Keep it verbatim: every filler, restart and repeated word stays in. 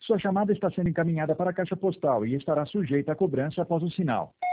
Sua chamada está sendo encaminhada para a caixa postal e estará sujeita a cobrança após o sinal.